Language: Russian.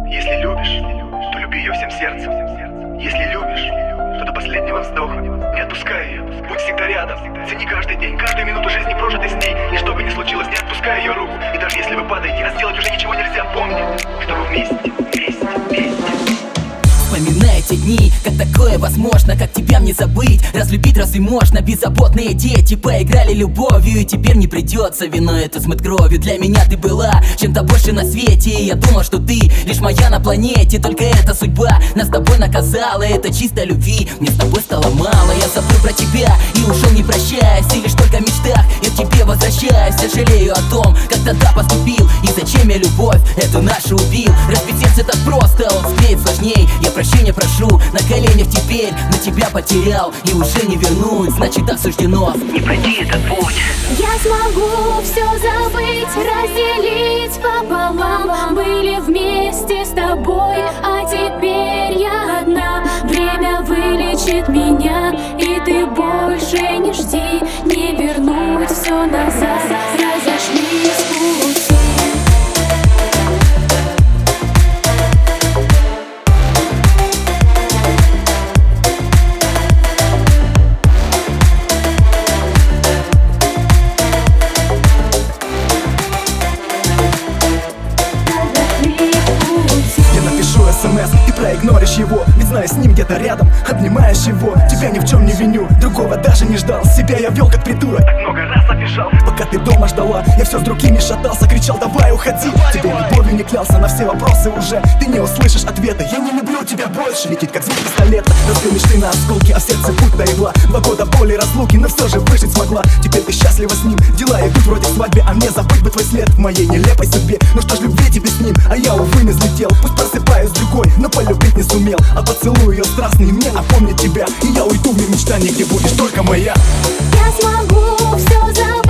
Если любишь, то люби ее всем сердцем. Если любишь, то до последнего вздоха не отпускай ее, будь всегда рядом. Цени каждый день, каждую минуту жизни, прожитой с ней. И что бы ни случилось, не отпускай ее руку. И даже если вы падаете, а сделать уже ничего нельзя, помни, что вы вместе, вместе, вместе. Вспоминай те дни, как такое возможно, как тебя мне забыть. Разлюбить разве можно? Беззаботные дети поиграли любовью, и теперь не придется виной это смыть кровью. Для меня ты была чем-то больше на свете, и я думал, что ты лишь моя на планете. Только эта судьба нас с тобой наказала, это чисто любви мне с тобой стало мало. Я забыл про тебя и ушел не прощаясь, и лишь только в мечтах я к тебе возвращаюсь. Сожалею о том, как тогда поступил, и зачем я любовь эту нашу убил. Разбить сердце так просто, он склеить сложней. Я прощения прошу на коленях теперь, но тебя потерял и уже не вернуть. Значит, так суждено не пройти этот путь. Я смогу все забыть, разделить пополам. Были вместе с тобой, а теперь я одна. Время вылечит меня, и ты больше не жди. Не вернуть все назад, разошлись в пути. СМС, ты проигноришь его, ведь знаю, с ним где-то рядом. Обнимаешь его, тебя ни в чем не виню. Другого даже не ждал, себя я вел как придурок. Так много раз обижал. Пока ты дома ждала, я все с другими шатался. Кричал, давай уходи, тебе любовью не клялся. На все вопросы уже ты не услышишь ответа. Я не люблю тебя больше, летит как звук пистолета. Разбил мечты на осколки, а в сердце будто игла. 2 года боли, разлуки, но все же выжить смогла. Теперь ты счастлива с ним, дела идут вроде свадьбе. А мне забыть бы твой след в моей нелепой судьбе. Ну что ж, любви тебе с ним, а я, увы, не взлетел. Пусть просыпаюсь другой, но полюбить не сумел. А поцелуй ее страстный мне напомнит тебя. И я уйду в мир мечтаний, где будешь только моя. Я смогу все забыть.